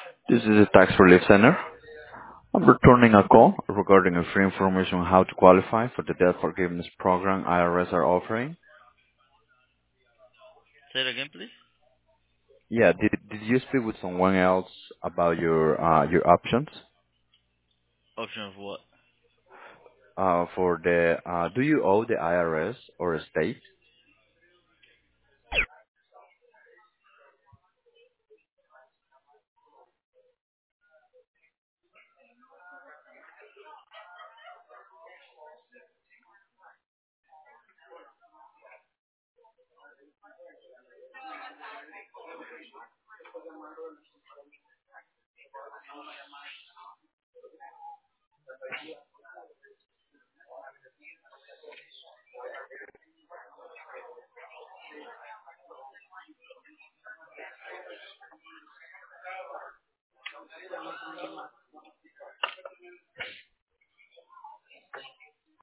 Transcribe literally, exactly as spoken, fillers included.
This is a tax relief center. I'm returning a call regarding a free information on how to qualify for the debt forgiveness program I R S are offering. Say it again, please. Yeah, did did you speak with someone else about your uh your options Option of what? uh for the uh do you owe the I R S or a state?